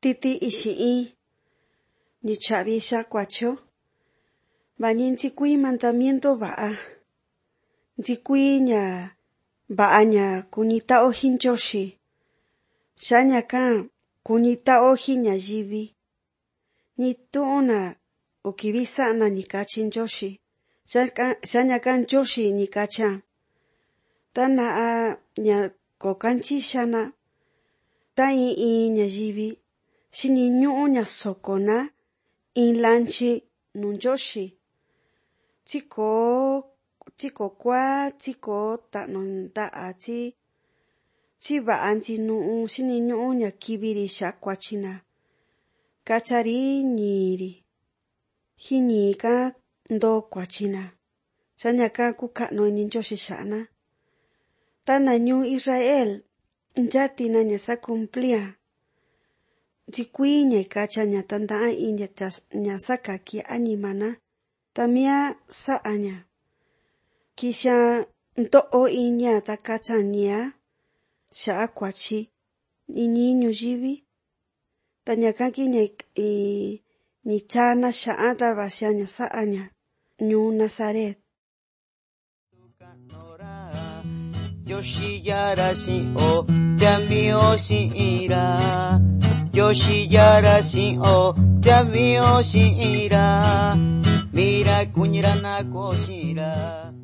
titi ixi'in nicha'vi xakuatyo vani ntsikuii mandamiento va'a ntsikuii ña va'a ña kunita'o jin Ntiaxi xañaka kunita'o jin ñayivi nitu'un na ukivi sa'ana ni kachi Ntiaxi xañaka Ntiaxi ni kacha tana'a ña kokantyixana ta in ñayivi xiniñu'u ña sokona in lanchi nu Ntiaxi tsiko kuaa tsiko ta'nu nda'a tsi va'a ntinu'u xiniñu'u ña kiviri xakuatyina katyari ñiiri jin ñiika ndoo kuatyina xañaka kuka'nu ini Ntiaxi xa'ana tana ñuu Israel nyatina ña sakumplia ntsikuii ña ikatya ña tanda'a in ña sakaki animana tamia sa'a ña kisha nto'o iña takatya nia xa'a kuatyi iñi ñuyivi ta ñaka kiña ni tyana xa'a ta vaxia ña sa'a ña ñuu Nazaret. Yoshiyara sin o jamio sin ira Yoshiyara sin o jamio sin ira Mira kunyira na koshira